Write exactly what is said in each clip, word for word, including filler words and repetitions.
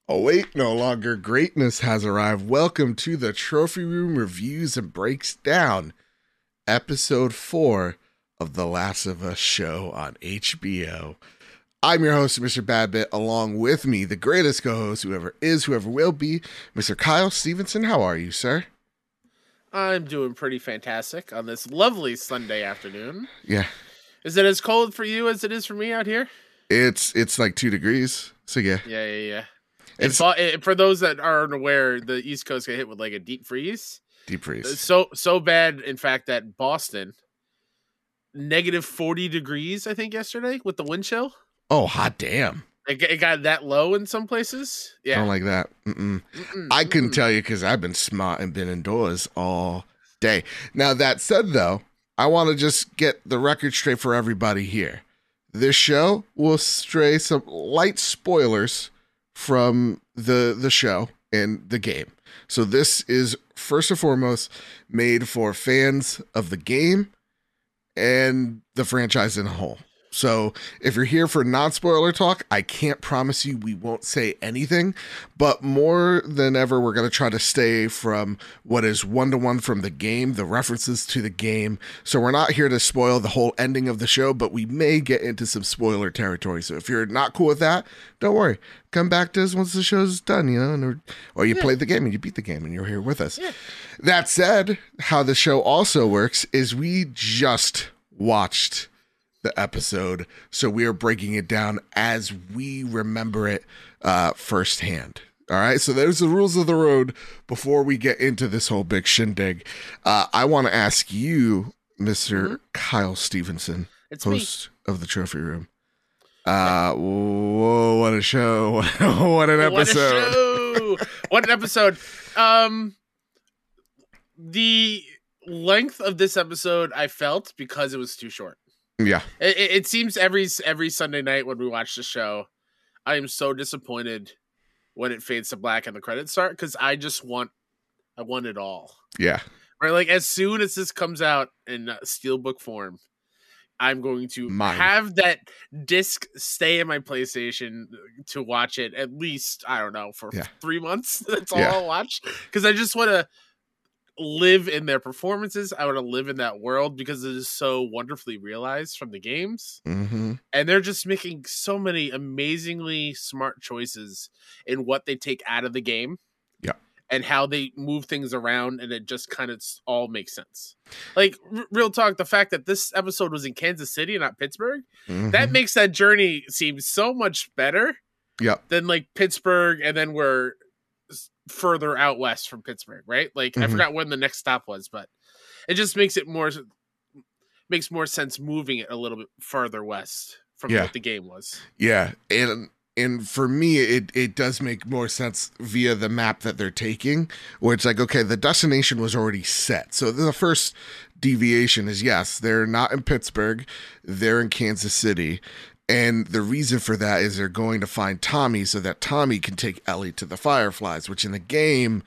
Oh, wait, no longer. Greatness has arrived. Welcome to the Trophy Room Reviews and Breaks Down, episode four of The Last of Us show on H B O. I'm your host, Mister Badbit. Along with me, the greatest co-host, whoever is, whoever will be, Mister Kyle Stevenson. How are you, sir? I'm doing pretty fantastic on this lovely Sunday afternoon. Yeah. Is it as cold for you as it is for me out here? It's it's like two degrees. So yeah. Yeah, yeah, yeah. It's It's, for those that aren't aware, the East Coast got hit with like a deep freeze. deep freeze. So so bad, in fact, that Boston negative forty degrees, I think, yesterday with the wind chill. Oh, hot damn. It, it got that low in some places. Yeah, Don't like that. Mm-mm. Mm-mm, I couldn't mm-mm. tell you because I've been smart and been indoors all day. Now, that said, though, I want to just get the record straight for everybody here. This show will stray some light spoilers from the the show and the game. So this is first and foremost made for fans of the game and the franchise in a whole. So if you're here for non-spoiler talk, I can't promise you we won't say anything, but more than ever, we're going to try to stay from what is one-to-one from the game, the references to the game. So we're not here to spoil the whole ending of the show, but we may get into some spoiler territory. So if you're not cool with that, don't worry. Come back to us once the show's done, you know, and, or, or you yeah. played the game and you beat the game and you're here with us. Yeah. That said, how the show also works is we just watched the episode, so we are breaking it down as we remember it uh firsthand. All right, so there's the rules of the road before we get into this whole big shindig. uh I want to ask you, Mister Mm-hmm. Kyle Stevenson, it's host me. of the Trophy Room. Uh whoa, what a show. What an episode. What a show. What an episode. Um the length of this episode I felt because it was too short. Yeah, it, it seems every every Sunday night when we watch the show, I am so disappointed when it fades to black and the credits start because I just want, I want it all. Yeah, right. Like as soon as this comes out in steelbook form, I'm going to Mine. have that disc stay in my PlayStation to watch it at least. I don't know for yeah. three months. That's all yeah. I'll watch because I just want to live in their performances. I want to live in that world because it is so wonderfully realized from the games. Mm-hmm. And they're just making so many amazingly smart choices in what they take out of the game. Yeah. And how they move things around, and it just kind of all makes sense. Like, r- real talk, the fact that this episode was in Kansas City, not Pittsburgh, mm-hmm. that makes that journey seem so much better yep. than, like, Pittsburgh, and then we're further out west from Pittsburgh, right? Like mm-hmm. I forgot when the next stop was, but it just makes it more makes more sense moving it a little bit farther west from yeah. what the game was. Yeah, and and for me, it it does make more sense via the map that they're taking, where it's like, okay, the destination was already set. So the first deviation is yes, they're not in Pittsburgh, they're in Kansas City. And the reason for that is they're going to find Tommy so that Tommy can take Ellie to the Fireflies, which in the game,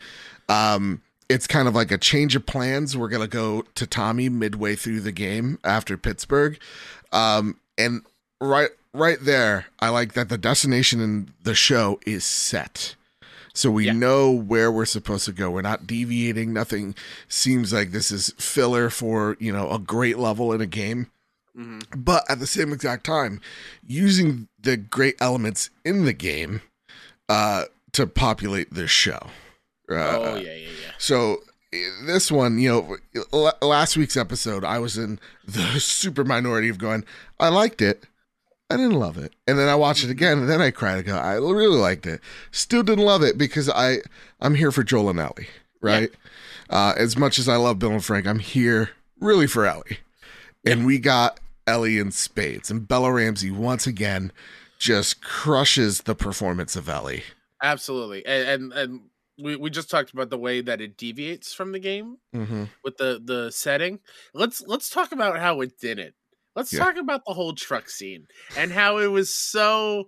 um, it's kind of like a change of plans. We're going to go to Tommy midway through the game after Pittsburgh. Um, and right, right there, I like that the destination in the show is set. So we yeah. know where we're supposed to go. We're not deviating. Nothing seems like this is filler for, you know, a great level in a game. Mm-hmm. But at the same exact time, using the great elements in the game uh, to populate this show. Uh, oh, yeah, yeah, yeah. So this one, you know, l- last week's episode, I was in the super minority of going, I liked it. I didn't love it. And then I watched it again, and then I cried. I go, I really liked it. Still didn't love it because I, I'm here for Joel and Ellie, right? Yeah. Uh, as much as I love Bill and Frank, I'm here really for Ellie. And we got Ellie in spades. And Bella Ramsey, once again, just crushes the performance of Ellie. Absolutely. And and, and we, we just talked about the way that it deviates from the game mm-hmm. with the, the setting. Let's let's talk about how it didn't. Let's yeah. talk about the whole truck scene and how it was so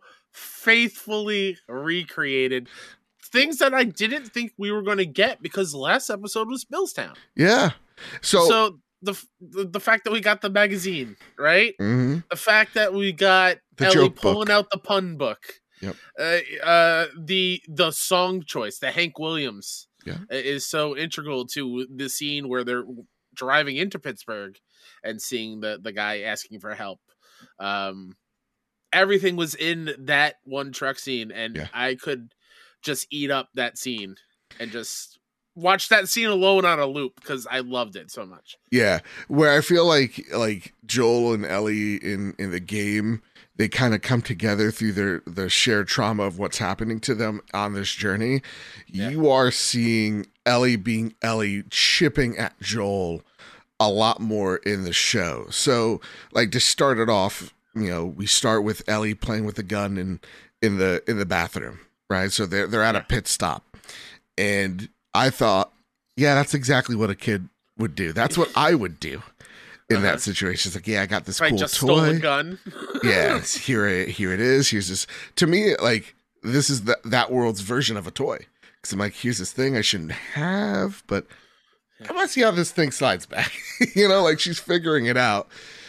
faithfully recreated. Things that I didn't think we were going to get because last episode was Millstown. Yeah. So... so The, the the fact that we got the magazine, right? Mm-hmm. The fact that we got the Ellie joke pulling book. out the pun book. Yep. Uh, uh, the the song choice, the Hank Williams, yeah. is so integral to the scene where they're driving into Pittsburgh and seeing the the guy asking for help. Um, everything was in that one truck scene, and yeah. I could just eat up that scene and just watch that scene alone on a loop because I loved it so much. Yeah, where I feel like like Joel and Ellie in in the game, they kind of come together through their the shared trauma of what's happening to them on this journey. Yeah. You are seeing Ellie being Ellie, chipping at Joel a lot more in the show. So, like, to start it off, you know, we start with Ellie playing with the gun in in the in the bathroom, right? So they're they're at yeah. a pit stop, and I thought, yeah, that's exactly what a kid would do. That's what I would do in uh-huh. that situation. It's like, yeah, I got this I cool just toy. Stole a gun. yeah, it's, here it here it is. Here's this. To me, like, this is the, that world's version of a toy. Because I'm like, here's this thing I shouldn't have, but I want to see how this thing slides back. you know, like she's figuring it out,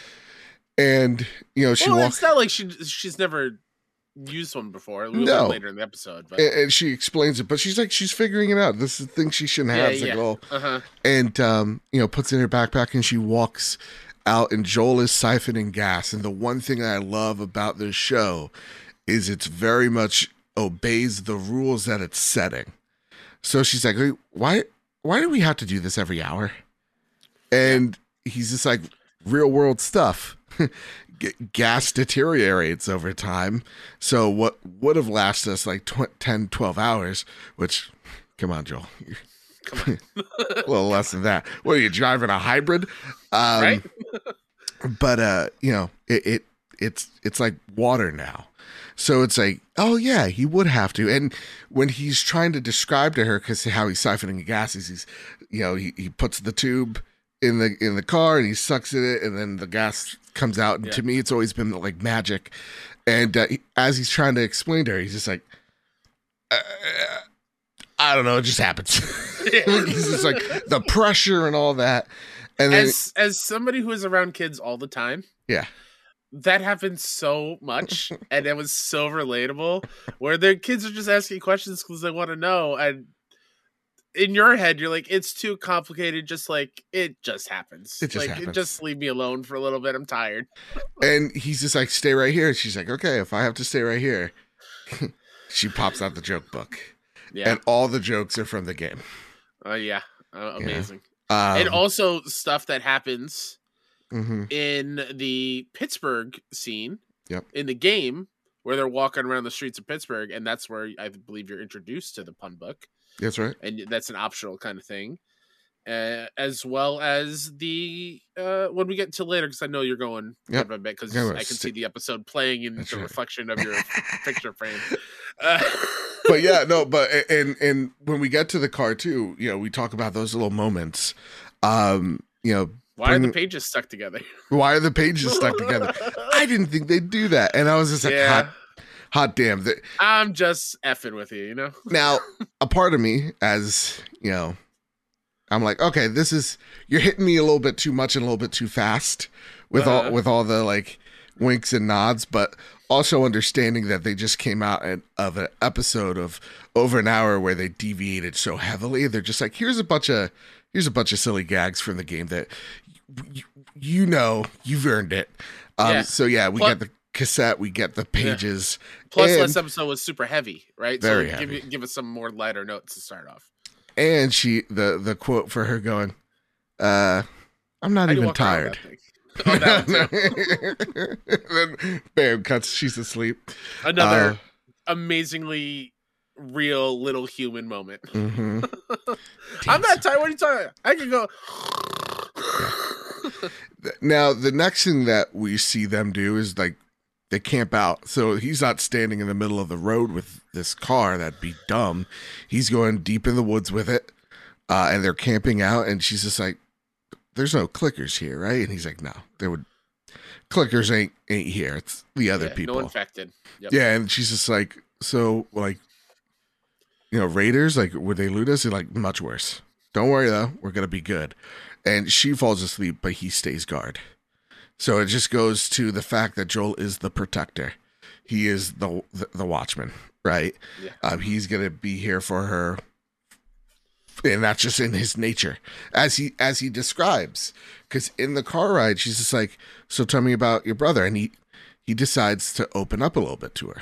and you know she well, walks. It's not like she she's never used one before. A little no. bit later in the episode, but and, and she explains it, but she's like, she's figuring it out. This is the thing she shouldn't have. Yeah, yeah. Like, well, uh-huh. and um, you know, puts it in her backpack, and she walks out, and Joel is siphoning gas. And the one thing that I love about this show is it's very much obeys the rules that it's setting. So she's like, why, why do we have to do this every hour? And yeah. he's just like, real world stuff. Gas deteriorates over time. So what would have lasted us like ten, twelve hours, which, come on, Joel. Come on. a little less than that. What are you driving, a hybrid? Um, right. but, uh, you know, it, it it's it's like water now. So it's like, oh, yeah, he would have to. And when he's trying to describe to her, because how he's siphoning gas is he's, you know, he, he puts the tube in the in the car and he sucks at it, and then the gas comes out. And yeah. to me, it's always been like magic. And uh, he, as he's trying to explain to her, he's just like, uh, I don't know, it just happens. He's just like the pressure and all that. And then, as as somebody who is around kids all the time, yeah, that happens so much, and it was so relatable. Where their kids are just asking questions because they want to know, and in your head, you're like, it's too complicated. Just like it just happens. It just like happens. Just leave me alone for a little bit. I'm tired. And he's just like, stay right here. She's like, okay, if I have to stay right here. She pops out the joke book. Yeah. And all the jokes are from the game. Oh, uh, yeah. Uh, amazing. Yeah. Um, and also stuff that happens mm-hmm. in the Pittsburgh scene. Yep. In the game where they're walking around the streets of Pittsburgh. And that's where I believe you're introduced to the pun book. That's right. And that's an optional kind of thing. Uh, as well as the uh, when we get to later, because I know you're going yep. a bit, because yeah, I can st- see the episode playing in That's the right. reflection of your picture frame. Uh, but yeah, no, but and and when we get to the car too, you know, we talk about those little moments. Um, you know, why bring, are the pages stuck together? Why are the pages stuck together? I didn't think they'd do that, and I was just like, yeah. hot, hot damn. That I'm just effing with you, you know. Now, a part of me, as you know, I'm like, okay, this is you're hitting me a little bit too much and a little bit too fast with uh-huh. all with all the like winks and nods, but also understanding that they just came out at, of an episode of over an hour where they deviated so heavily. They're just like, here's a bunch of here's a bunch of silly gags from the game that you, you know you've earned it. Um, yeah. So yeah, we Plus, get the cassette, we get the pages. Yeah. Plus, last episode was super heavy, right? Very so heavy. Give, give us some more lighter notes to start off. And she, the the quote for her going, uh, I'm not even tired. Oh, that then, bam, cuts, she's asleep. Another uh, amazingly real little human moment. Mm-hmm. I'm not tired. What are you talking about? I can go. Yeah. Now, the next thing that we see them do is like, they camp out. So he's not standing in the middle of the road with this car. That'd be dumb. He's going deep in the woods with it. Uh, and they're camping out. And she's just like, there's no clickers here, right? And he's like, no, there would clickers ain't ain't here. It's the other yeah, people. No infected. Yep. Yeah. And she's just like, so like, you know, raiders, like, would they loot us? They're like, much worse. Don't worry though. We're going to be good. And she falls asleep, but he stays guard. So it just goes to the fact that Joel is the protector. he is the the, the Watchman, right? Yeah. Um, he's gonna be here for her, and that's just in his nature, as he as he describes. Because in the car ride, she's just like, "So tell me about your brother," and he he decides to open up a little bit to her.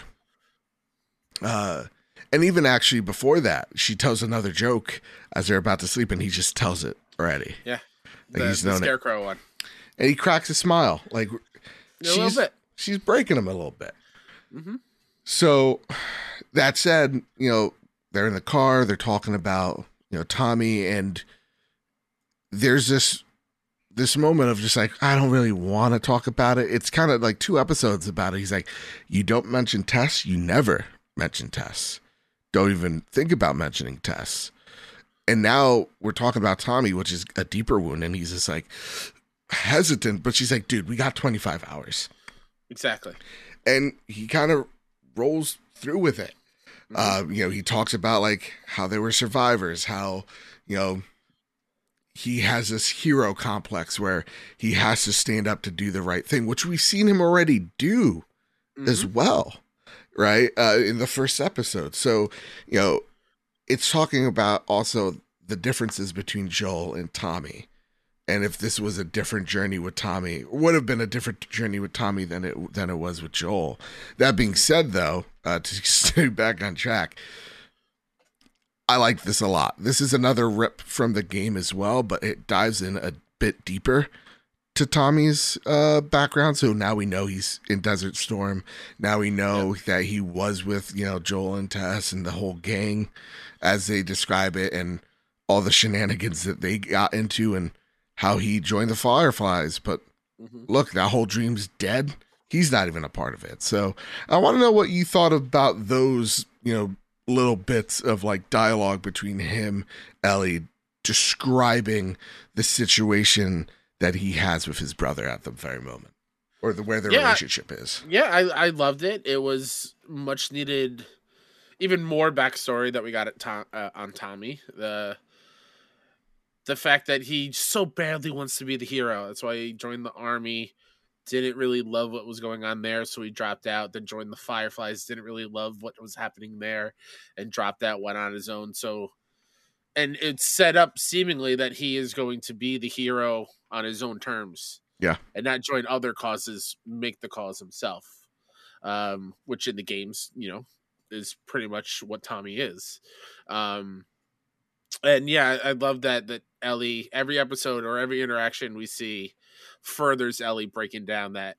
Uh, and even actually before that, she tells another joke as they're about to sleep, and he just tells it already. Yeah, like the, he's the known scarecrow it. one, and he cracks a smile, like a she's little bit. she's breaking him a little bit. Mm-hmm. So that said, you know, they're in the car, they're talking about, you know, Tommy, and there's this this moment of just like, I don't really want to talk about it. It's kind of like two episodes about it. He's like, you don't mention Tess, you never mention Tess. Don't even think about mentioning Tess. And now we're talking about Tommy, which is a deeper wound, and he's just like hesitant, but she's like, dude, we got twenty-five hours. Exactly. And he kind of rolls through with it. Mm-hmm. Uh, you know, he talks about like how they were survivors, how, you know, he has this hero complex where he has to stand up to do the right thing, which we've seen him already do mm-hmm. as well, right? Uh, in the first episode. So, you know, it's talking about also the differences between Joel and Tommy. And if this was a different journey with Tommy, would have been a different journey with Tommy than it than it was with Joel. That being said, though, uh, to stay back on track, I like this a lot. This is another rip from the game as well, but it dives in a bit deeper to Tommy's uh, background. So now we know he's in Desert Storm. Now we know yep. that he was with, you know, Joel and Tess and the whole gang, as they describe it, and all the shenanigans that they got into, and how he joined the Fireflies. But mm-hmm. look, that whole dream's dead. He's not even a part of it. So I want to know what you thought about those, you know, little bits of like dialogue between him, Ellie, describing the situation that he has with his brother at the very moment, or the where their yeah, relationship is. Yeah, I, I loved it. It was much needed, even more backstory that we got at Tom, uh, on Tommy. The the fact that he so badly wants to be the hero. That's why he joined the army. Didn't really love what was going on there, so he dropped out. Then joined the Fireflies. Didn't really love what was happening there, and dropped out. Went on his own. So, and it's set up seemingly that he is going to be the hero on his own terms. Yeah, and not join other causes. Make the cause himself, um, which in the games, you know, is pretty much what Tommy is. Um, and yeah, I, I love that that Ellie, every episode or every interaction we see, furthers Ellie breaking down that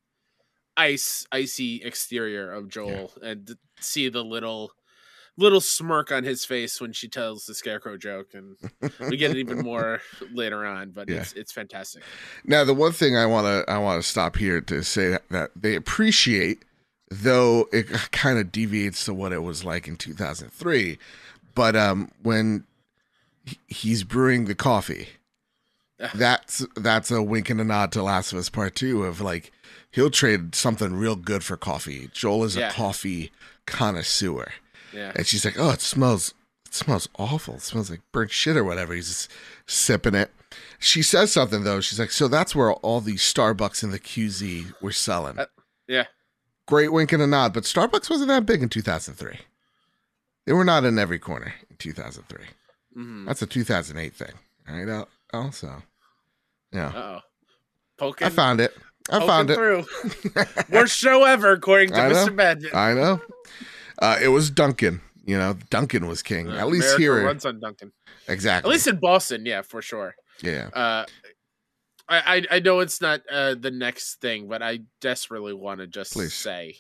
ice icy exterior of Joel, yeah. and see the little little smirk on his face when she tells the Scarecrow joke, and we get it even more later on, but yeah. it's it's fantastic. Now, the one thing I want to I want to stop here to say that, that they appreciate, though it kind of deviates to what it was like in two thousand three, but um when he's brewing the coffee, that's that's a wink and a nod to Last of Us Part Two, of like, he'll trade something real good for coffee. Joel is yeah. a coffee connoisseur. Yeah. And she's like, oh, it smells it smells awful. It smells like burnt shit or whatever. He's just sipping it. She says something, though. She's like, so that's where all these Starbucks and the Q Z were selling. Uh, yeah. Great wink and a nod, but Starbucks wasn't that big in two thousand three. They were not in every corner in two thousand three. Mm-hmm. That's a two thousand eight thing. All right. Also, yeah. Uh-oh. Poking, I found it. I found it. Through. Worst show ever, according to Mister Badger. I know. Uh, it was Duncan. You know, Duncan was king. Uh, At least America here. runs on Duncan. Exactly. At least in Boston, yeah, for sure. Yeah. Uh, I, I I know it's not uh, the next thing, but I desperately want to just Please. say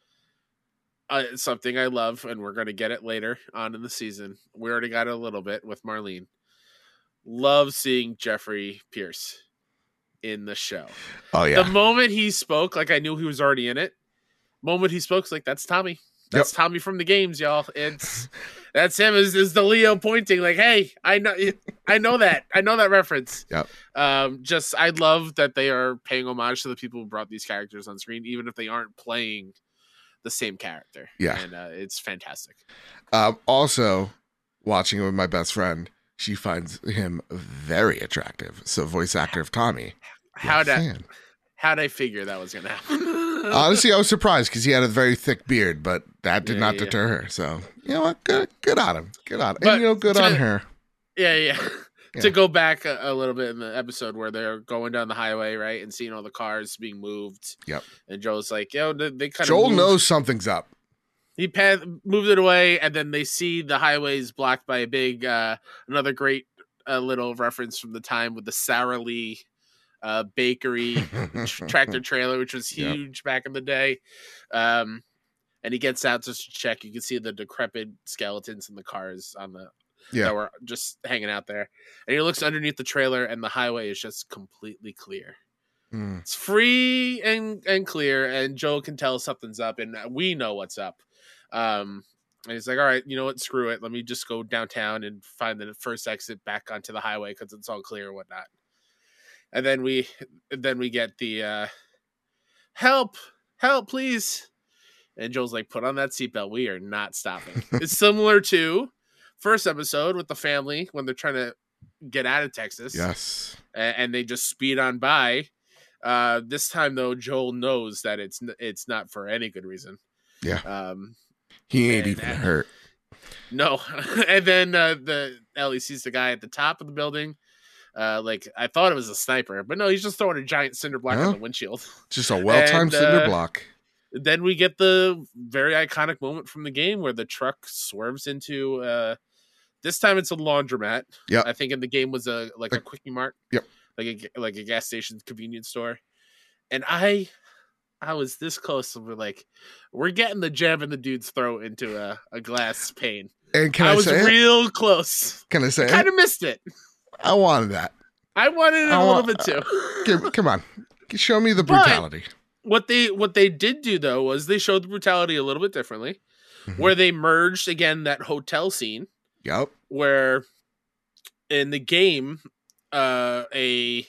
uh, something I love, and we're going to get it later on in the season. We already got it a little bit with Marlene. Love seeing Jeffrey Pierce in the show. Oh, yeah. The moment he spoke, like I knew he was already in it. Moment he spoke, like, that's Tommy. That's yep. Tommy from the games, y'all. It's that's him. Is is the Leo pointing like, hey, I know, I know that, I know that reference. Yep. Um, just I love that they are paying homage to the people who brought these characters on screen, even if they aren't playing the same character. Yeah, and uh, it's fantastic. Um, also, watching it with my best friend, she finds him very attractive. So, voice actor of Tommy. How'd I, how'd I figure that was gonna happen? Honestly, I was surprised because he had a very thick beard, but that did yeah, not yeah. deter her. So, you know what? Good, good on him. Good on him. And, you know, good to, on her. Yeah, yeah. yeah. To go back a, a little bit in the episode where they're going down the highway, right, and seeing all the cars being moved. Yep. And Joel's like, yo, they, they kind of Joel moved. knows something's up. He path, moved it away, and then they see the highways blocked by a big, uh, another great uh, little reference from the time with the Sara Lee uh, bakery tr- tractor trailer, which was huge yep. back in the day. Um, and he gets out just to check. You can see the decrepit skeletons in the cars on the yeah. that were just hanging out there. And he looks underneath the trailer, and the highway is just completely clear. Mm. It's free and, and clear, and Joel can tell something's up, and we know what's up. Um, and he's like, all right, you know what? Screw it. Let me just go downtown and find the first exit back onto the highway because it's all clear and whatnot. And then we, then we get the uh, help, help, please. And Joel's like, put on that seatbelt. We are not stopping. It's similar to first episode with the family when they're trying to get out of Texas. Yes. And, and they just speed on by. Uh, this time though, Joel knows that it's it's not for any good reason. Yeah. Um, he ain't and, even and, hurt. No. And then uh, the Ellie sees the guy at the top of the building. Uh, like I thought it was a sniper, but no, he's just throwing a giant cinder block huh? on the windshield. Just a well-timed and, cinder uh, block. Then we get the very iconic moment from the game where the truck swerves into. Uh, this time it's a laundromat. Yeah. I think in the game was a like, like a Quickie Mart. Yep. Like a like a gas station convenience store, and I, I was this close to like, we're getting the jab in the dude's throat into a, a glass pane. And can I, I was say real it? close. Can I say? Kind of missed it. I wanted that. I wanted it I a want, little bit too. Uh, come on, show me the brutality. But what they what they did do though was they showed the brutality a little bit differently, mm-hmm. where they merged again that hotel scene. Yep. Where in the game. Uh, a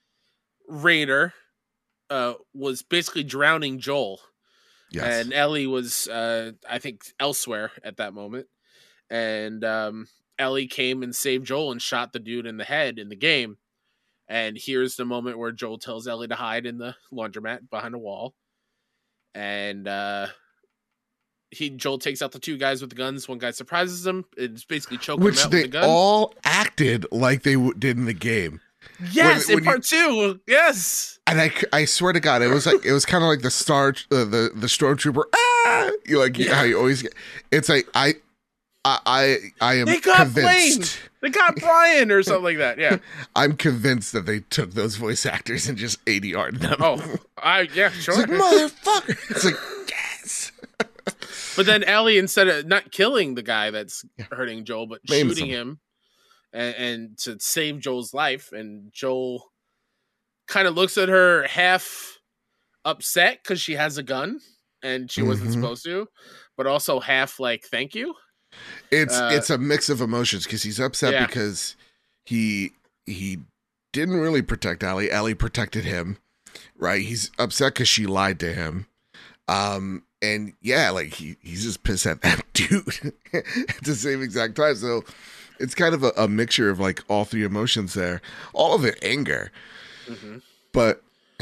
raider uh, was basically drowning Joel. Yes. And Ellie was, uh, I think, elsewhere at that moment. And um, Ellie came and saved Joel and shot the dude in the head in the game. And here's the moment where Joel tells Ellie to hide in the laundromat behind a wall. And uh, he Joel takes out the two guys with the guns. One guy surprises him. It's basically choking Which him out they with the gun. all acted like they w- did in the game. Yes, when, when in part you, two. Yes, and I, I swear to God, it was like it was kind of like the star, uh, the the stormtrooper. Ah, you like yeah. how you always get. It's like I, I, I, I am. They got convinced. Blaine. They got Brian or something like that. Yeah, I'm convinced that they took those voice actors and just A D R'd them. Oh, I yeah, sure. It's like motherfucker. It's like yes. But then Ellie, instead of not killing the guy that's yeah. hurting Joel, but Blame shooting some. him and, and to save Joel's life, and Joel kind of looks at her half upset because she has a gun and she mm-hmm. wasn't supposed to, but also half like, thank you. It's uh, it's a mix of emotions because he's upset yeah. because he he didn't really protect Ellie. Ellie protected him, right? He's upset because she lied to him. Um, and yeah, like he, he's just pissed at that dude at the same exact time. So it's kind of a, a mixture of like all three emotions there, all of it anger, mm-hmm. but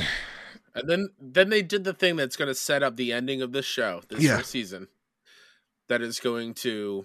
and then, then they did the thing that's going to set up the ending of this show, this yeah. season, that is going to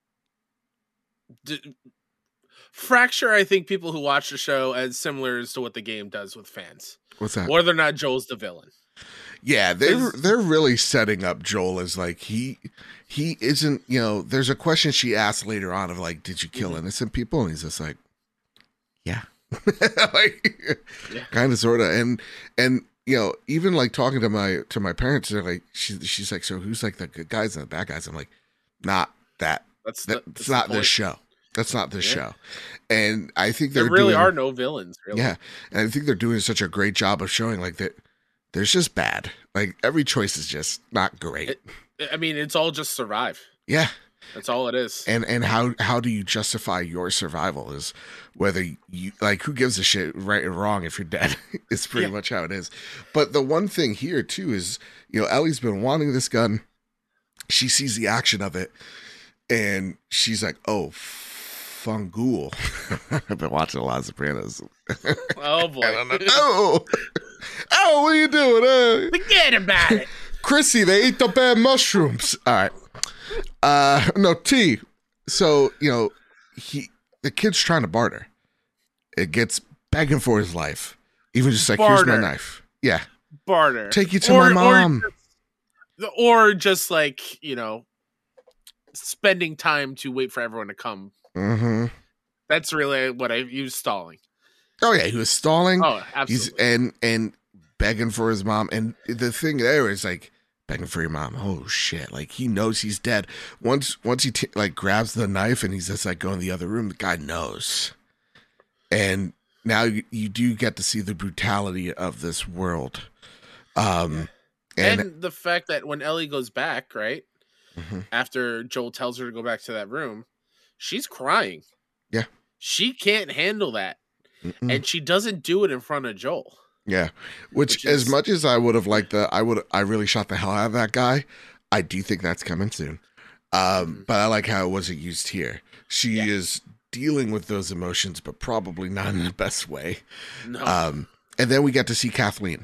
d- fracture, I think, people who watch the show as similar as to what the game does with fans. What's that? Whether or not Joel's the villain. Yeah, they're they're really setting up Joel as like he he isn't, you know, there's a question she asked later on of like, did you kill mm-hmm. innocent people? And he's just like, yeah. like yeah. kind of sort of. And and you know, even like talking to my to my parents, they're like she, she's like, so who's like the good guys and the bad guys? I'm like, not that. That's, the, that's, that's not this show. That's not this yeah. show. And I think there really doing, are no villains, really. Yeah. And I think they're doing such a great job of showing like that there's just bad. Like every choice is just not great. It, I mean, it's all just survive. Yeah. That's all it is. And and how how do you justify your survival is whether you like who gives a shit right or wrong if you're dead. It's pretty yeah. much how it is. But the one thing here too is, you know, Ellie's been wanting this gun. She sees the action of it and she's like, oh, Fungool. I've been watching a lot of Sopranos. Oh boy. I don't know. Oh, what are you doing? Uh, Forget about it. Chrissy, they eat the bad mushrooms. All right. Uh, no, T. So, you know, he the kid's trying to barter. It gets begging for his life. Even just like, barter. Here's my knife. Yeah. Barter. Take you to or, my mom. Or, or just like, you know, spending time to wait for everyone to come. Mm-hmm. That's really what I he was stalling. Oh yeah, he was stalling. Oh, absolutely. He's and and begging for his mom. And the thing there is like begging for your mom. Oh shit! Like he knows he's dead. Once once he t- like grabs the knife and he's just like going in the other room. The guy knows. And now you, you do get to see the brutality of this world. Um, and, and the fact that when Ellie goes back, right mm-hmm. after Joel tells her to go back to that room, she's crying. Yeah, she can't handle that. Mm-mm. And she doesn't do it in front of Joel. Yeah, which, which is, as much as I would have liked the, I would, I really shot the hell out of that guy. I do think that's coming soon. Um, mm-hmm. But I like how it wasn't used here. She yeah. is dealing with those emotions, but probably not in the best way. No. Um, and then we get to see Kathleen.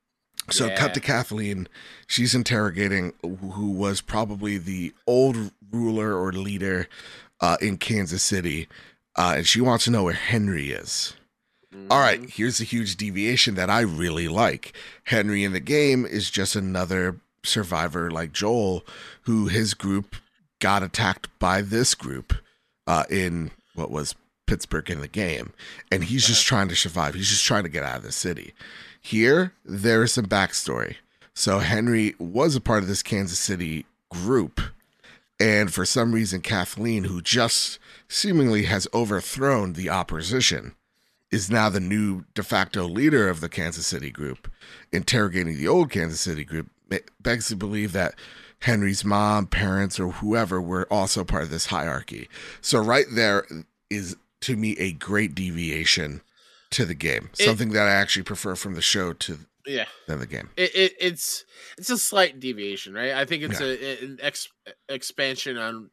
So yeah. cut to Kathleen. She's interrogating who was probably the old ruler or leader uh, in Kansas City, uh, and she wants to know where Henry is. All right, here's a huge deviation that I really like. Henry in the game is just another survivor like Joel, who his group got attacked by this group uh, in what was Pittsburgh in the game. And he's just trying to survive. He's just trying to get out of the city. Here, there is some backstory. So Henry was a part of this Kansas City group. And for some reason, Kathleen, who just seemingly has overthrown the opposition, is now the new de facto leader of the Kansas City group, interrogating the old Kansas City group, begs to believe that Henry's mom, parents, or whoever were also part of this hierarchy. So right there is, to me, a great deviation to the game. It, Something that I actually prefer from the show to yeah. than the game. It, it, it's it's a slight deviation, right? I think it's yeah. a, an ex, expansion on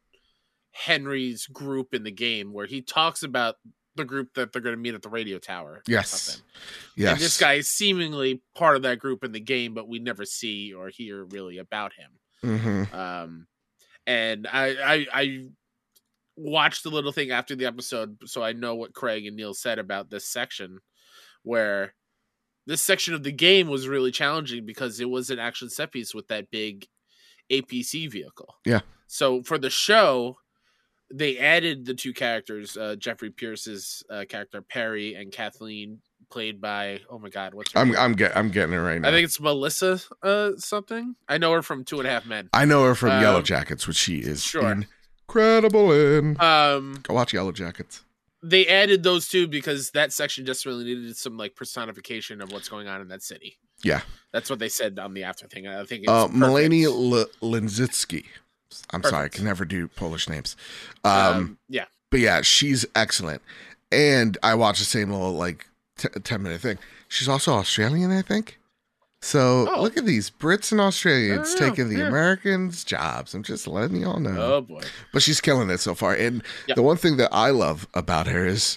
Henry's group in the game, where he talks about the group that they're going to meet at the radio tower. Yes. Yes. And this guy is seemingly part of that group in the game, but we never see or hear really about him. Mm-hmm. Um, and I, I, I watched the little thing after the episode, so I know what Craig and Neil said about this section, where this section of the game was really challenging because it was an action set piece with that big A P C vehicle. Yeah. So for the show, they added the two characters, uh, Jeffrey Pierce's uh, character Perry and Kathleen, played by oh my god, what's her I'm name? I'm get I'm getting it right now. I think it's Melissa uh, something. I know her from Two and a Half Men. I know her from um, Yellow Jackets, which she is sure. incredible in. Um, Go watch Yellow Jackets. They added those two because that section just really needed some like personification of what's going on in that city. Yeah, that's what they said on the after thing. I think it's uh, Melanie L- Linzitsky. I'm Perfect. sorry, I can never do Polish names. Um, um, yeah, but yeah, she's excellent. And I watched the same little like t- ten minute thing. She's also Australian, I think. So oh. look at these Brits and Australians know, taking the yeah. Americans' jobs. I'm just letting y'all know. Oh boy! But she's killing it so far. And yep. the one thing that I love about her is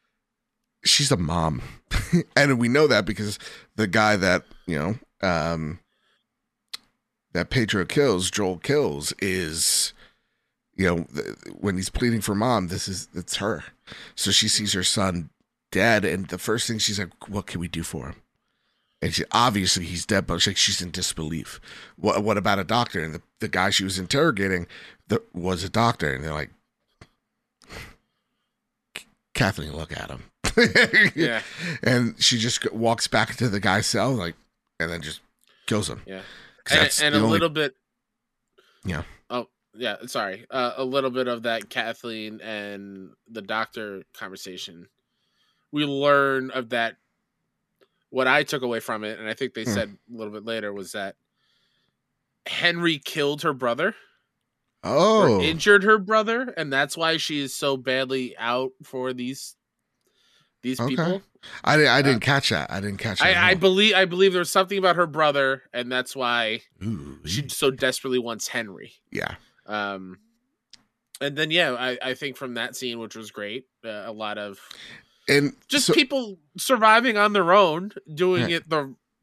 she's a mom, and we know that because the guy that you know. Um, that Pedro kills, Joel kills, is, you know, th- when he's pleading for mom, this is, it's her. So she sees her son dead, and the first thing she's like, what can we do for him? And she, obviously he's dead, but she's, like, she's in disbelief. What what about a doctor? And the, the guy she was interrogating the, was a doctor, and they're like, Kathleen, look at him. Yeah. And she just walks back to the guy's cell, like, and then just kills him. Yeah. And, and a only... little bit, yeah. Oh, yeah. Sorry, uh, a little bit of that Kathleen and the doctor conversation. We learn of that. What I took away from it, and I think they mm. said a little bit later, was that Henry killed her brother. Oh, or injured her brother, and that's why she is so badly out for these these okay. people. I didn't. I didn't uh, catch that. I didn't catch that. I, I believe. I believe there's something about her brother, and that's why Ooh. she so desperately wants Henry. Yeah. Um, and then yeah, I, I think from that scene, which was great, uh, a lot of and just so, people surviving on their own, doing yeah. it the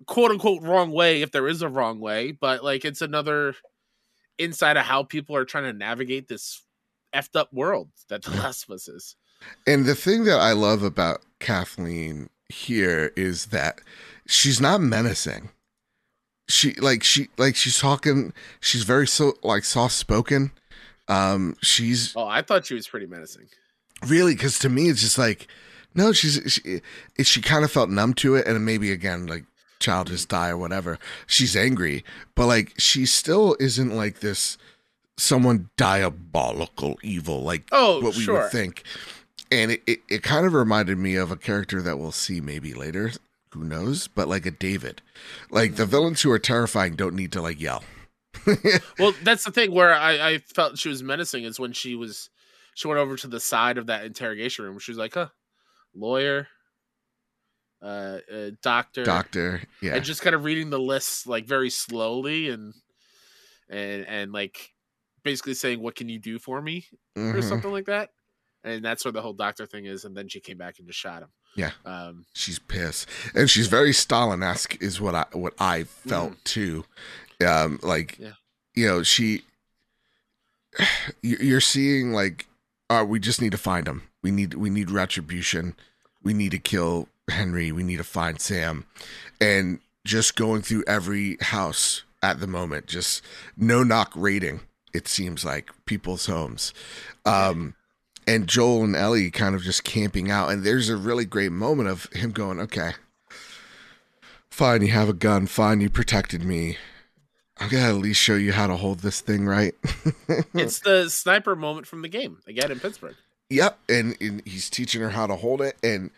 quote unquote wrong way, if there is a wrong way, but like it's another insight of how people are trying to navigate this effed up world that The Last of Us is. And the thing that I love about Kathleen here is that she's not menacing. She like she like she's talking. She's very so like soft spoken. Um, she's oh, I thought she was pretty menacing. Really, because to me it's just like no, she's she she kind of felt numb to it, and maybe again like child just die or whatever. She's angry, but like she still isn't like this someone diabolical evil like oh, what we sure. would think. And it, it, it kind of reminded me of a character that we'll see maybe later, who knows, but like a David. Like the villains who are terrifying don't need to like yell. Well, that's the thing where I, I felt she was menacing is when she was she went over to the side of that interrogation room. She was like, huh, lawyer, uh, uh doctor. Doctor, yeah. And just kind of reading the lists like very slowly and and and like basically saying, what can you do for me? Mm-hmm. Or something like that. And that's where the whole doctor thing is, and then she came back and just shot him. Yeah, um, she's pissed, and she's very Stalin-esque, is what I what I felt mm. too. Um, like, yeah. you know, she, you're seeing like, uh, we just need to find him. We need we need retribution. We need to kill Henry. We need to find Sam, and just going through every house at the moment, just no knock raiding. It seems like people's homes. Um, And Joel and Ellie kind of just camping out. And there's a really great moment of him going, okay, fine, you have a gun. Fine, you protected me. I'm going to at least show you how to hold this thing right. It's the sniper moment from the game, again in Pittsburgh. Yep. And, and he's teaching her how to hold it. And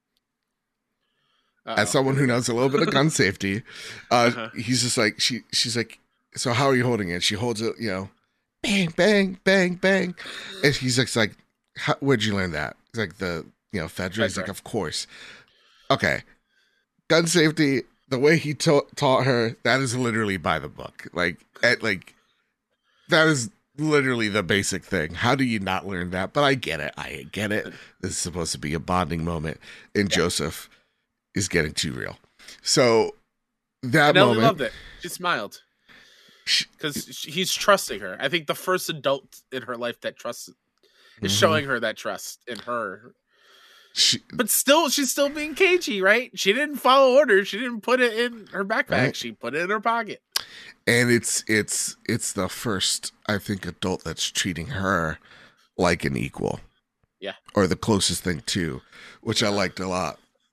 Uh-oh. as someone who knows a little bit of gun safety, uh, uh-huh. he's just like, she. she's like, so how are you holding it? She holds it, you know, bang, bang, bang, bang. And he's like, like, How, where'd you learn that? It's like the, you know, Fedra. He's like, of course. Okay. Gun safety, the way he ta- taught her, that is literally by the book. Like, at, like, that is literally the basic thing. How do you not learn that? But I get it. I get it. This is supposed to be a bonding moment. And yeah. Joseph is getting too real. So that and Ellie moment. loved it. She smiled. Because he's trusting her. I think the first adult in her life that trusts is showing her that trust in her. She, but still, she's still being cagey, right? She didn't follow orders. She didn't put it in her backpack. Right. She put it in her pocket. And it's it's it's the first, I think, adult that's treating her like an equal. Yeah. Or the closest thing to, which I liked a lot.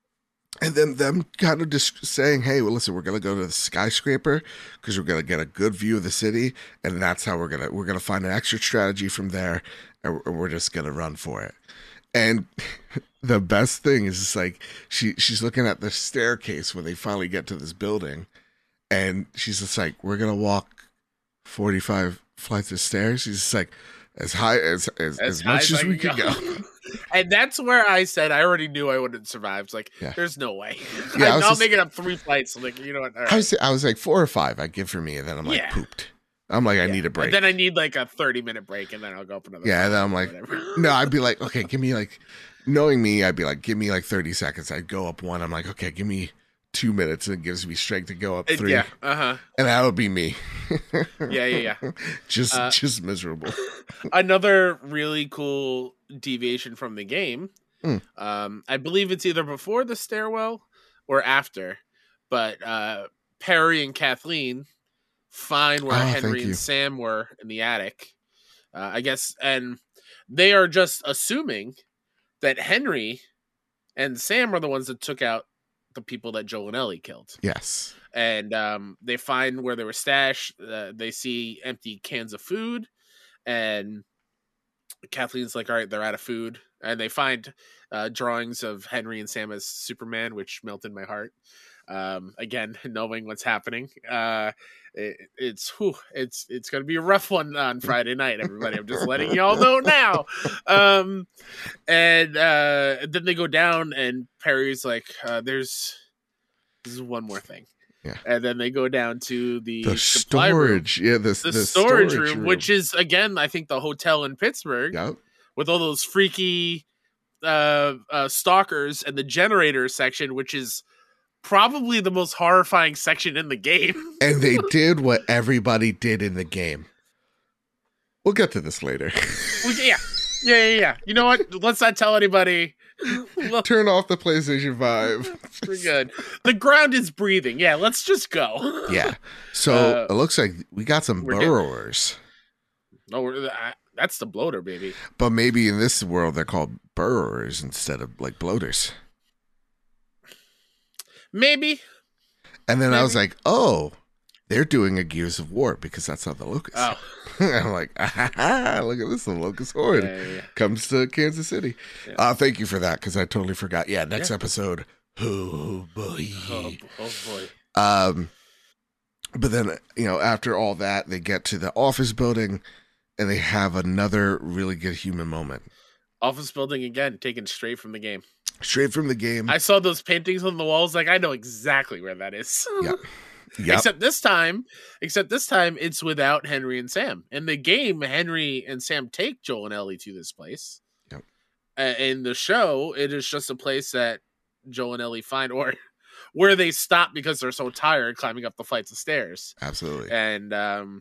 And then them kind of just saying, hey, well, listen, we're going to go to the skyscraper because we're going to get a good view of the city. And that's how we're going to, we're going to find an exit strategy from there. And we're just going to run for it. And the best thing is just like, she, she's looking at the staircase when they finally get to this building. And she's just like, we're going to walk forty-five flights of stairs. She's just like, as high as, as, as, as much as, as we can go. go. And that's where I said I already knew I wouldn't survive. It's like, yeah. there's no way. Yeah, I'm not just, making up three flights. Like, you know what? Right. I was I was like four or five I'd give for me, and then I'm like yeah. pooped. I'm like, I yeah. need a break. And then I need like a thirty minute break, and then I'll go up another. Yeah, and then I'm like, no, I'd be like, okay, give me like, knowing me, I'd be like, give me like thirty seconds. I'd go up one. I'm like, okay, give me two minutes, and it gives me strength to go up three. Yeah, uh huh. And that would be me. yeah, yeah, yeah. Just, uh, just miserable. Another really cool deviation from the game. Mm. Um, I believe it's either before the stairwell or after, but uh, Perry and Kathleen find where oh, Henry and Sam were in the attic. Uh, I guess, and they are just assuming that Henry and Sam are the ones that took out the people that Joel and Ellie killed. Yes. And um, they find where they were stashed. Uh, they see empty cans of food, and Kathleen's like, all right, they're out of food. And they find uh, drawings of Henry and Sam as Superman, which melted my heart. Um, again, knowing what's happening, uh, it, it's whew, it's it's going to be a rough one on Friday night, everybody. I'm just letting y'all know now. Um, and uh, then they go down, and Perry's like, uh, "There's this is one more thing." Yeah. And then they go down to the, the storage, room. yeah, the, the, the storage, storage room, room, which is again, I think, the hotel in Pittsburgh. Yep. With all those freaky uh, uh, stalkers and the generator section, which is probably the most horrifying section in the game. And they did what everybody did in the game. We'll get to this later. Well, yeah. Yeah, yeah, yeah. You know what? Let's not tell anybody. Well, turn off the PlayStation five. We're good. The ground is breathing. Yeah, let's just go. Yeah. So uh, it looks like we got some burrowers. No, we're, uh, that's the bloater, baby. But maybe in this world they're called burrowers instead of like bloaters. Maybe. And then maybe. I was like, oh, they're doing a Gears of War because that's how the Locust. Oh. I'm like, ah, ha, ha, look at this, the Locust Horde yeah, yeah, yeah. comes to Kansas City. Yeah. Uh, thank you for that because I totally forgot. Yeah, next yeah. episode. Oh boy. Oh, oh boy. Um, but then you know, after all that, they get to the office building, and they have another really good human moment. Office building again, taken straight from the game. Straight from the game. I saw those paintings on the walls. Like I know exactly where that is. Yeah. Yep. Except this time, except this time, it's without Henry and Sam. In the game, Henry and Sam take Joel and Ellie to this place. Yep. Uh, in the show, it is just a place that Joel and Ellie find, or where they stop because they're so tired climbing up the flights of stairs. Absolutely. And um,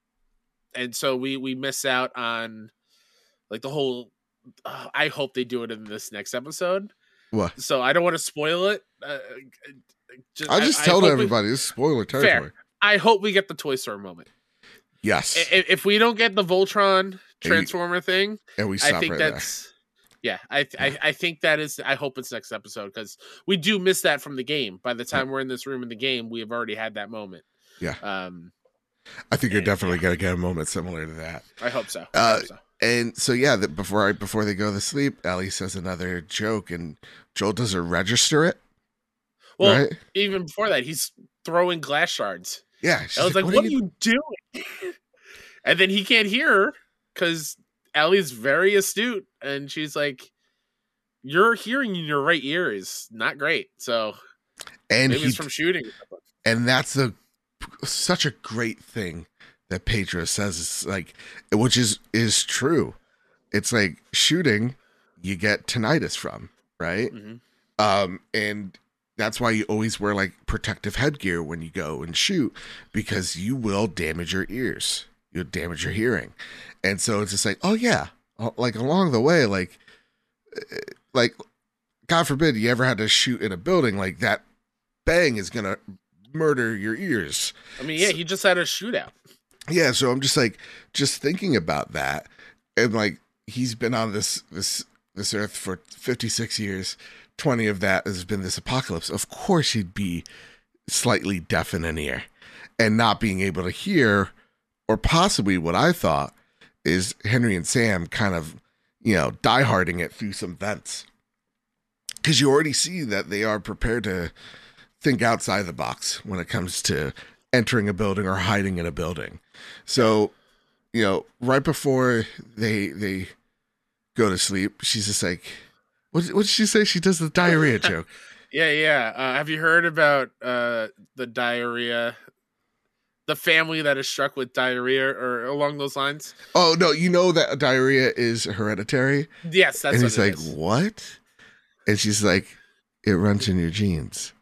and so we we miss out on like the whole. Uh, I hope they do it in this next episode. What? So I don't want to spoil it. Uh, Just, I'll just I, tell I everybody we, this is spoiler territory. Fair. I hope we get the Toy Store moment. Yes. If, if we don't get the Voltron Transformer and, thing, and we stop I think right that's there. yeah. I, I I think that is. I hope it's next episode because we do miss that from the game. By the time yeah. we're in this room in the game, we have already had that moment. Yeah. Um, I think you're definitely yeah. gonna get a moment similar to that. I hope so. I uh, hope so. And so yeah, the, before I, before they go to sleep, Ellie says another joke, and Joel doesn't register it. Well, right? even before that, he's throwing glass shards. Yeah. I was like, like, what, what are you, you doing? And then he can't hear her because Ellie's very astute. And she's like, your hearing in your right ear is not great. So and maybe he, it's from shooting. And that's a such a great thing that Pedro says. It's like, which is, is true. It's like shooting, you get tinnitus from, right? Mm-hmm. Um, and that's why you always wear like protective headgear when you go and shoot, because you will damage your ears. You'll damage your hearing. And so it's just like, oh yeah, like along the way, like, like God forbid you ever had to shoot in a building, like that bang is going to murder your ears. I mean, yeah, so, he just had a shootout. Yeah. So I'm just like, just thinking about that. And like, he's been on this, this, this earth for fifty-six years. twenty of that has been this apocalypse. Of course he'd be slightly deaf in an ear and not being able to hear, or possibly what I thought is Henry and Sam kind of, you know, dieharding it through some vents. Because you already see that they are prepared to think outside the box when it comes to entering a building or hiding in a building. So, you know, right before they they go to sleep, she's just like, What, what did she say? She does the diarrhea joke. Yeah, yeah. Uh, have you heard about uh, the diarrhea, the family that is struck with diarrhea or along those lines? Oh, no. You know that diarrhea is hereditary? Yes, that's and what he's it like, is. What? And she's like, it runs in your genes.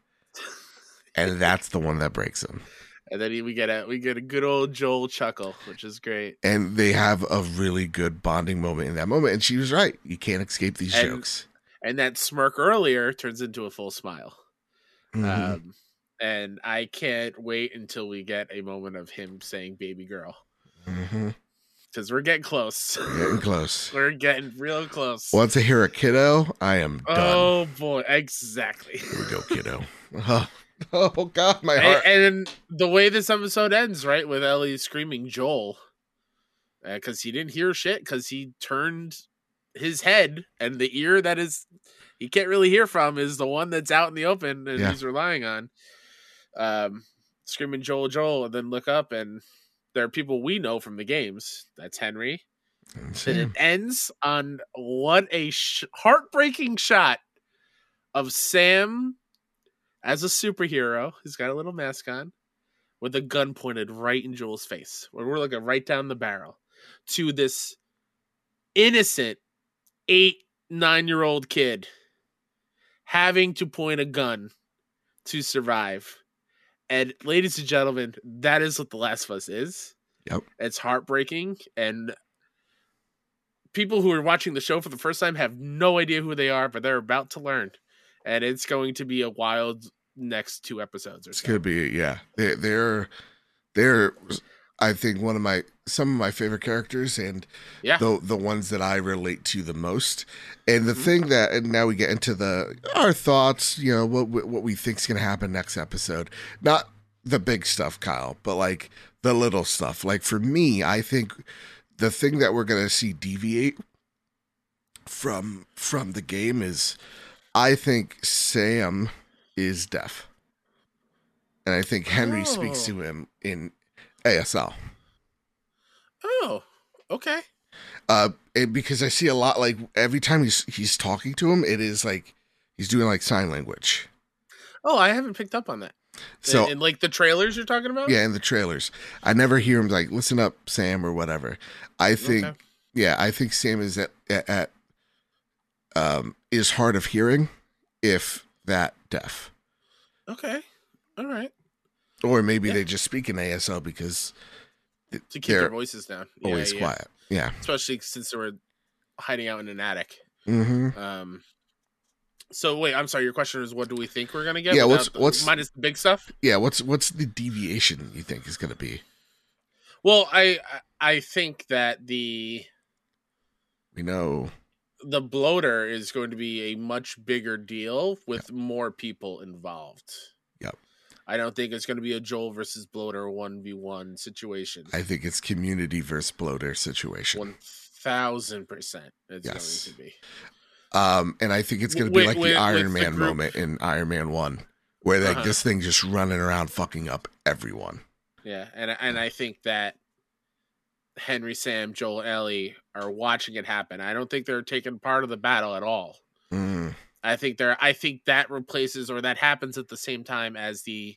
And that's the one that breaks him. And then we get a we get a good old Joel chuckle, which is great. And they have a really good bonding moment in that moment. And she was right. You can't escape these and, jokes. And that smirk earlier turns into a full smile. Mm-hmm. Um, and I can't wait until we get a moment of him saying "baby girl," because mm-hmm. we're getting close. We're getting close. We're getting real close. Once I hear a kiddo, I am done. Oh boy, exactly. Here we go, kiddo. Oh. Oh God, my heart! And, and the way this episode ends, right, with Ellie screaming Joel, because uh, he didn't hear shit, because he turned his head, and the ear that is he can't really hear from is the one that's out in the open, and yeah. he's relying on. Um, screaming Joel, Joel, and then look up, and there are people we know from the games. That's Henry. And it ends on what a sh- heartbreaking shot of Sam. As a superhero, he's got a little mask on with a gun pointed right in Joel's face. Where we're looking right down the barrel to this innocent eight, nine-year-old kid having to point a gun to survive. And ladies and gentlemen, that is what The Last of Us is. Yep. It's heartbreaking, and people who are watching the show for the first time have no idea who they are, but they're about to learn. And it's going to be a wild next two episodes or so. It's going to be, yeah. They're, they're, they're, I think, one of my, some of my favorite characters, and yeah. the the ones that I relate to the most. And the mm-hmm. thing that, and now we get into the, our thoughts, you know, what, what we think is going to happen next episode. Not the big stuff, Kyle, but like the little stuff. Like for me, I think the thing that we're going to see deviate from, from the game is, I think Sam is deaf. And I think Henry oh. speaks to him in A S L. Oh, okay. Uh, it, because I see a lot, like every time he's he's talking to him, it is like he's doing like sign language. Oh, I haven't picked up on that. So, in, in like the trailers you're talking about? Yeah, in the trailers, I never hear him like "Listen up, Sam" or whatever. I think, okay. yeah, I think Sam is at, at at um is hard of hearing, if that deaf. Okay, all right. Or maybe yeah. they just speak in A S L because to keep their voices down. Always yeah, quiet. Yeah. Especially since they were hiding out in an attic. Mm-hmm. Um. So wait, I'm sorry. Your question is, what do we think we're gonna get? Yeah. What's the, what's minus the big stuff? Yeah. What's what's the deviation you think is gonna be? Well, I I think that the we know the bloater is going to be a much bigger deal with yep. more people involved. Yep. I don't think it's going to be a Joel versus bloater one v one situation. I think it's community versus bloater situation. One thousand percent. It's yes. going to be. Um, and I think it's going to be with, like with, the Iron the Man group. moment in Iron Man one, where like uh-huh. this thing just running around fucking up everyone. Yeah, and and I think that Henry, Sam, Joel, Ellie are watching it happen. I don't think they're taking part of the battle at all. Mm. I think they're. I think that replaces or that happens at the same time as the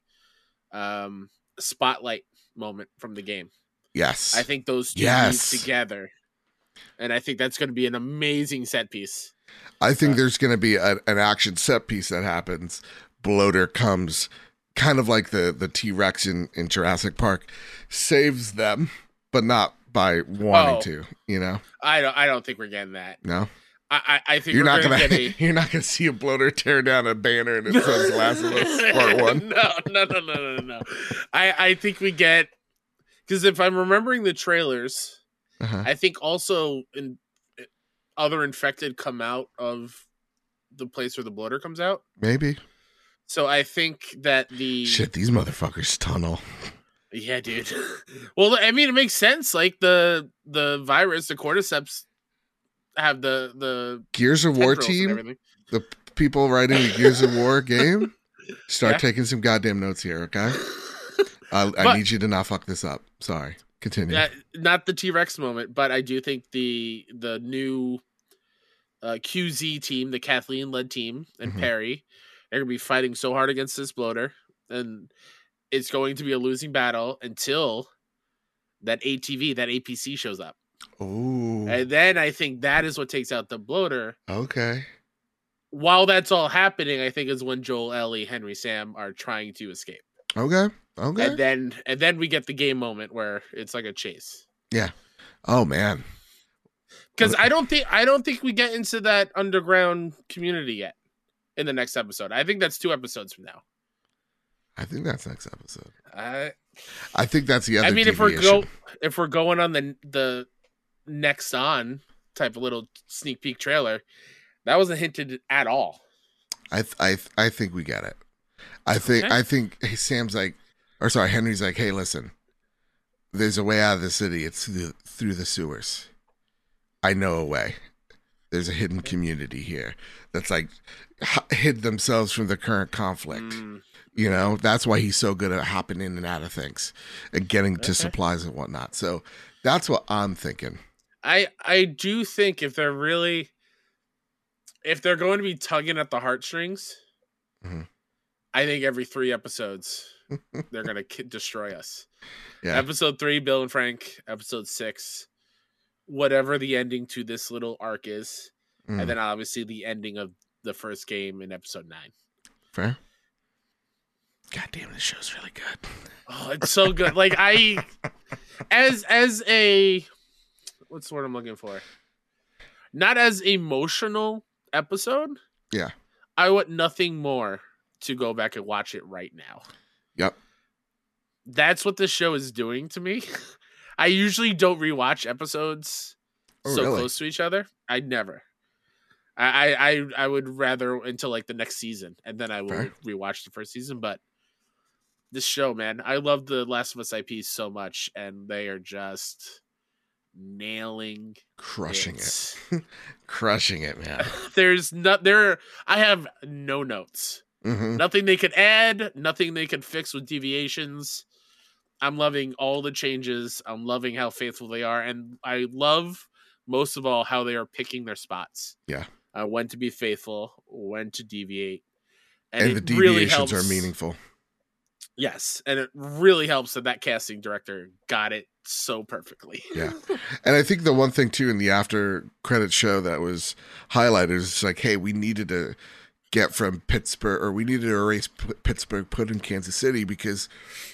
um, spotlight moment from the game. Yes, I think those two yes. move together, and I think that's going to be an amazing set piece. I think uh, there's going to be a, an action set piece that happens. Bloater comes, kind of like the the T-Rex in, in Jurassic Park, saves them, but not by wanting oh, to. You know, I don't. I don't think we're getting that. No. I, I think you're we're not gonna, gonna get a... you're not gonna see a bloater tear down a banner and it says "Last of Us Part One." No, no, no, no, no, no. I, I think we get because if I'm remembering the trailers, uh-huh. I think also in other infected come out of the place where the bloater comes out. Maybe. So I think that the shit these motherfuckers tunnel. Yeah, dude. Well, I mean, it makes sense. Like the the virus, the cordyceps. Have the the Gears of War team, the people writing the Gears of War game, start yeah. taking some goddamn notes here, okay? I, I need you to not fuck this up. Sorry, continue. Yeah, not the T-Rex moment, but I do think the the new uh, Q Z team, the Kathleen led team, and mm-hmm. Perry, they're gonna be fighting so hard against this bloater, and it's going to be a losing battle until that A T V, that A P C shows up. Oh, and then I think that is what takes out the bloater. Okay. While that's all happening, I think is when Joel, Ellie, Henry, Sam are trying to escape. Okay. Okay. And then and then we get the game moment where it's like a chase. Yeah. Oh man. Because I don't think I don't think we get into that underground community yet in the next episode. I think that's two episodes from now. I think that's next episode. I I think that's the other. I mean, deviation. if we're go if we're going on the the next on type of little sneak peek trailer, that wasn't hinted at all. I th- I th- I think we get it. I think okay. I think hey, Sam's like, or sorry, Henry's like, hey, listen, there's a way out of the city. It's through the, through the sewers. I know a way. There's a hidden community here that's like h- hid themselves from the current conflict. Mm. You know, that's why he's so good at hopping in and out of things and getting to okay. supplies and whatnot. So that's what I'm thinking. I I do think if they're really, if they're going to be tugging at the heartstrings, mm-hmm. I think every three episodes they're going to k- destroy us. Yeah. Episode three, Bill and Frank. Episode six, whatever the ending to this little arc is, mm. and then obviously the ending of the first game in episode nine. Fair. God damn, this show's really good. Oh, it's so good. Like I, as as a, what's the word I'm looking for? Not as emotional episode. Yeah. I want nothing more to go back and watch it right now. Yep. That's what this show is doing to me. I usually don't rewatch episodes oh, so really? close to each other. I never. I, I I would rather until like the next season, and then I will Fair. rewatch the first season. But this show, man, I love the Last of Us I P so much, and they are just nailing, crushing it, it. Crushing it, man. There's not there. I have no notes. Mm-hmm. Nothing they could add. Nothing they could fix with deviations. I'm loving all the changes. I'm loving how faithful they are, and I love most of all how they are picking their spots. Yeah. Uh, when to be faithful, when to deviate, and, and the deviations really helps, are meaningful. Yes, and it really helps that that casting director got it so perfectly. Yeah, and I think the one thing too in the after credit show that was highlighted is like, hey, we needed to get from Pittsburgh, or we needed to erase P- Pittsburgh, put in Kansas City, because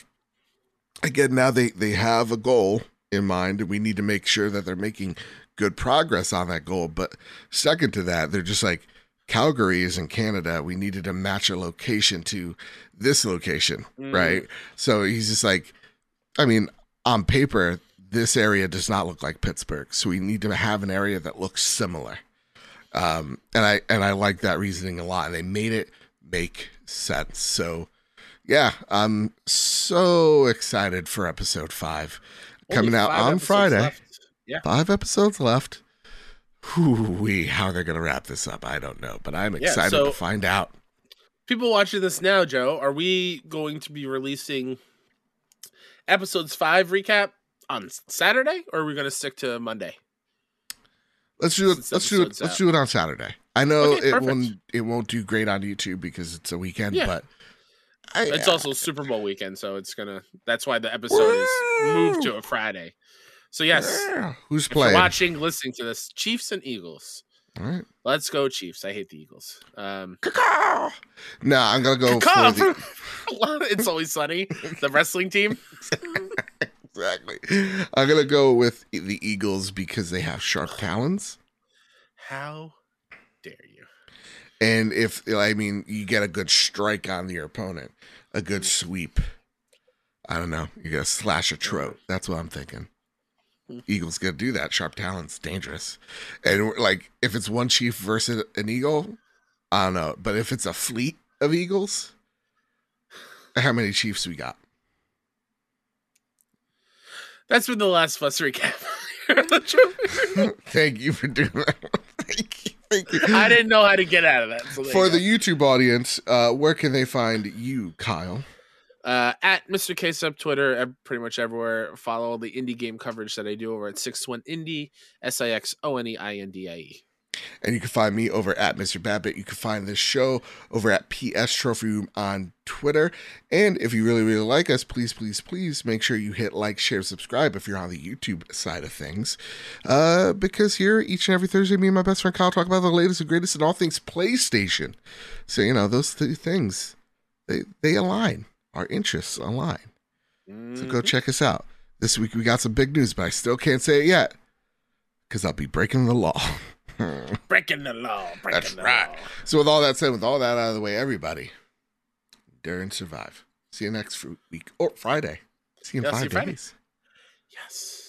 again, now they they have a goal in mind, and we need to make sure that they're making good progress on that goal. But second to that, they're just like, Calgary is in Canada. We needed to match a location to this location, mm. right? So he's just like, I mean, on paper, this area does not look like Pittsburgh, so we need to have an area that looks similar. Um, and I and I like that reasoning a lot, and they made it make sense. So yeah, I'm so excited for episode five coming out on Friday. Left. Yeah. Five episodes left. Whoo-wee, how they're going to wrap this up, I don't know, but I'm excited yeah, so to find out. People watching this now, Joe, are we going to be releasing episodes five recap on Saturday, or are we going to stick to Monday? Let's do it. Since let's do it. Let's out. do it on Saturday. I know okay, it won't. It won't do great on YouTube because it's a weekend, yeah. but I, it's also Super Bowl weekend, so it's gonna. That's why the episode woo! is moved to a Friday. So yes, yeah. Who's if playing? You're watching, listening to this, Chiefs and Eagles. All right, let's go Chiefs. I hate the Eagles. Um, no, I'm gonna go for the. It's Always Sunny, the wrestling team. Exactly. I'm gonna go with the Eagles because they have sharp talons. How dare you? And if I mean, you get a good strike on your opponent, a good sweep. I don't know. You gotta slash a throat. That's what I'm thinking. Eagles gonna do that. Sharp talons, dangerous. And like, if it's one Chief versus an Eagle, I don't know. But if it's a fleet of Eagles, how many Chiefs we got? That's been the Last of Us recap. Thank you for doing that. Thank you. Thank you. I didn't know how to get out of that. So for the YouTube audience, uh, where can they find you, Kyle? Uh, at Mister K-Sub, Twitter, pretty much everywhere. Follow the indie game coverage that I do over at six one Indie, S I X O N E I N D I E. And you can find me over at Mister Babbitt. You can find this show over at P S Trophy Room on Twitter. And if you really, really like us, please, please, please make sure you hit like, share, subscribe if you're on the YouTube side of things. Uh, because here, each and every Thursday, me and my best friend Kyle talk about the latest and greatest in all things PlayStation. So, you know, those two things, they, they align. Our interests align. Mm-hmm. So go check us out. This week we got some big news, but I still can't say it yet because I'll be breaking the law. breaking the law. Breaking That's the right. Law. So with all that said, with all that out of the way, everybody, dare and survive. See you next week or Friday. See you in yeah, five see you days. Friday. Yes.